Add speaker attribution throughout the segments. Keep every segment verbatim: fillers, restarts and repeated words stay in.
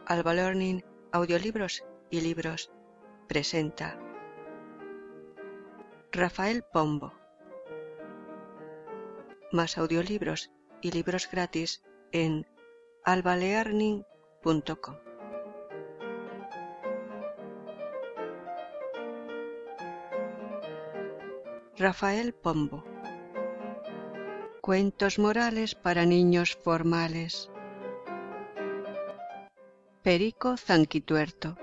Speaker 1: Alba Learning, audiolibros y libros, presenta Rafael Pombo. Más audiolibros y libros gratis en alba learning punto com. Rafael Pombo. Cuentos morales para niños formales. Perico Zanquituerto.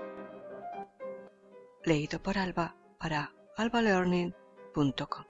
Speaker 1: Leído por Alba para alba learning punto com.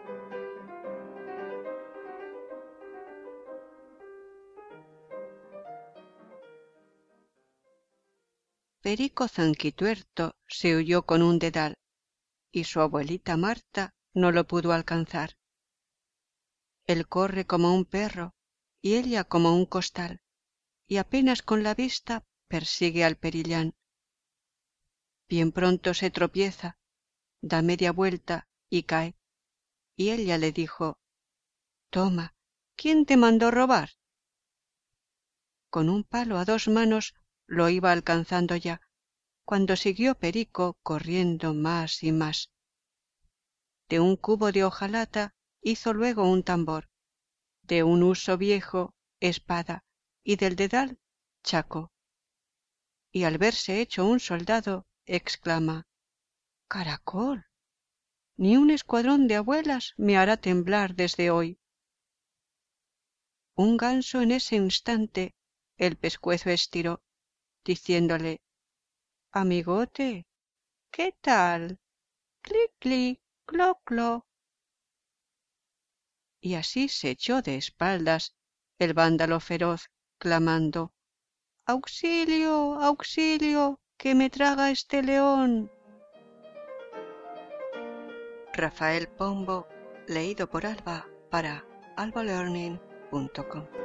Speaker 1: Perico Zanquituerto se huyó con un dedal y su abuelita Marta no lo pudo alcanzar. Él corre como un perro y ella como un costal, y apenas con la vista persigue al perillán. Bien pronto se tropieza, da media vuelta y cae, y ella le dijo: «Toma, ¿quién te mandó robar?». Con un palo a dos manos lo iba alcanzando ya, cuando siguió Perico corriendo más y más. De un cubo de hojalata hizo luego un tambor, de un huso viejo espada, y del dedal chaco. Y al verse hecho un soldado, exclama: «¡Caracol! Ni un escuadrón de abuelas me hará temblar desde hoy». Un ganso en ese instante el pescuezo estiró, diciéndole: «Amigote, ¿qué tal? Clic, clic, clo, clo». Y así se echó de espaldas el vándalo feroz, clamando: «¡Auxilio, auxilio, que me traga este león!». Rafael Pombo, leído por Alba para alba learning punto com.